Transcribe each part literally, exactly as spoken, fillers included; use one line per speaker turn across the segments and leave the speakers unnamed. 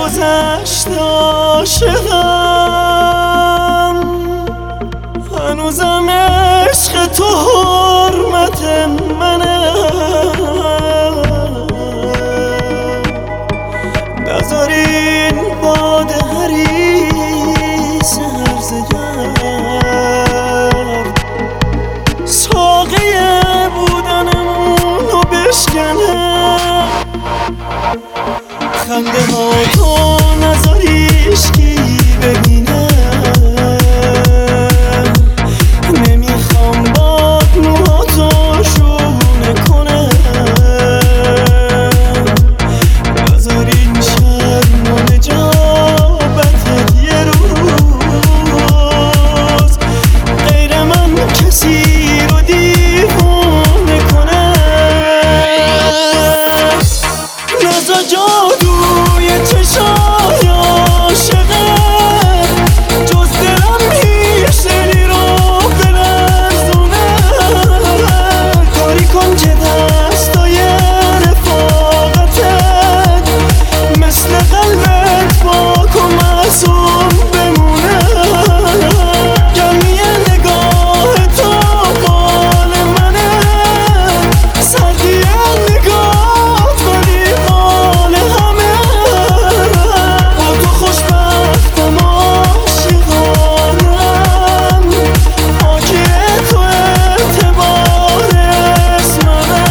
گذشت عاشقم، هنوزم عشق تو حرمت منه. نذارین باد حریص هرزه گرد ساقه بودنمونو بشکنه. خنده ها تو نذاریش کی ببینه. نمیخوام باد موهاتو شونه کنه. نذارین شرم و نجابتت یه روز غیر من کسی رو دیوونه کنه. نزا جادوی چشای عاشقه، جز دلم هیچ دلی رو بلرزونه. کاری کن که دستای رفاقتت مثل قلبت پاک و معصوم بمونه. گرمی نگاه تو بال منه، سردی نگاهت ولی حال همه. با تو خوشبختم عاشقانم، حاکی تو اعتبار اسممه.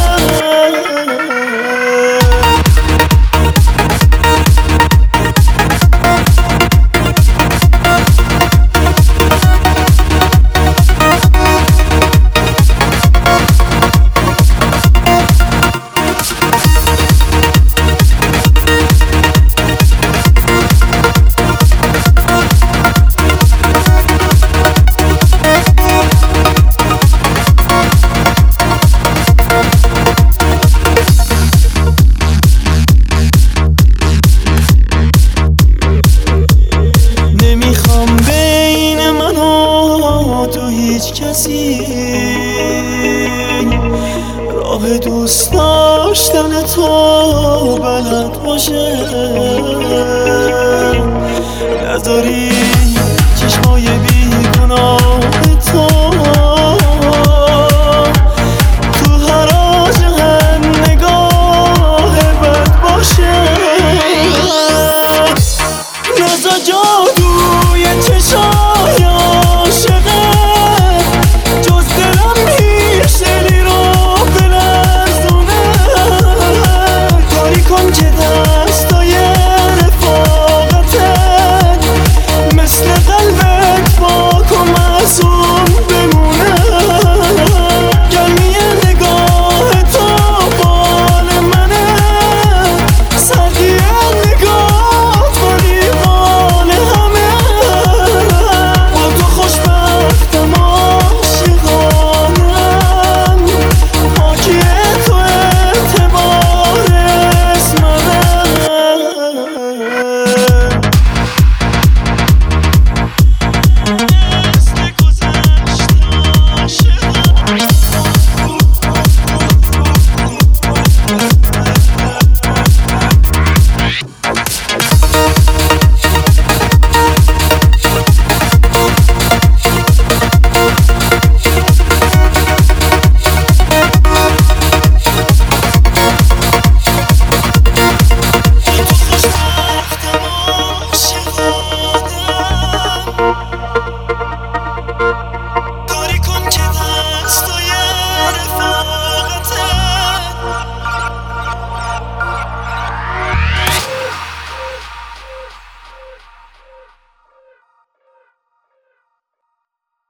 نمیخوام بین من و تو هیچ کسی راه دوست داشتن تو بلد باشه. نذاری